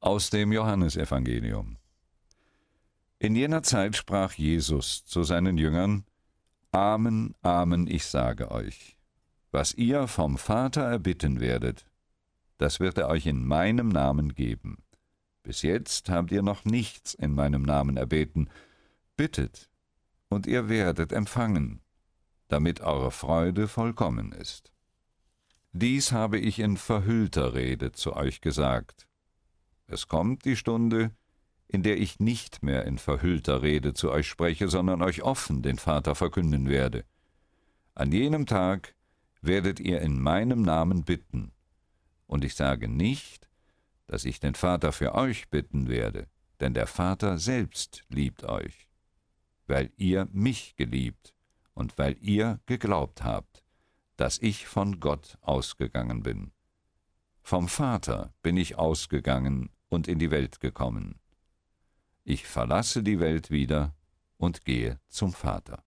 Aus dem Johannesevangelium. In jener Zeit sprach Jesus zu seinen Jüngern: Amen, Amen, ich sage euch, was ihr vom Vater erbitten werdet, das wird er euch in meinem Namen geben. Bis jetzt habt ihr noch nichts in meinem Namen erbeten. Bittet, und ihr werdet empfangen, damit eure Freude vollkommen ist. Dies habe ich in verhüllter Rede zu euch gesagt. Es kommt die Stunde, in der ich nicht mehr in verhüllter Rede zu euch spreche, sondern euch offen den Vater verkünden werde. An jenem Tag werdet ihr in meinem Namen bitten, und ich sage nicht, dass ich den Vater für euch bitten werde, denn der Vater selbst liebt euch, weil ihr mich geliebt und weil ihr geglaubt habt, dass ich von Gott ausgegangen bin. Vom Vater bin ich ausgegangen und in die Welt gekommen. Ich verlasse die Welt wieder und gehe zum Vater.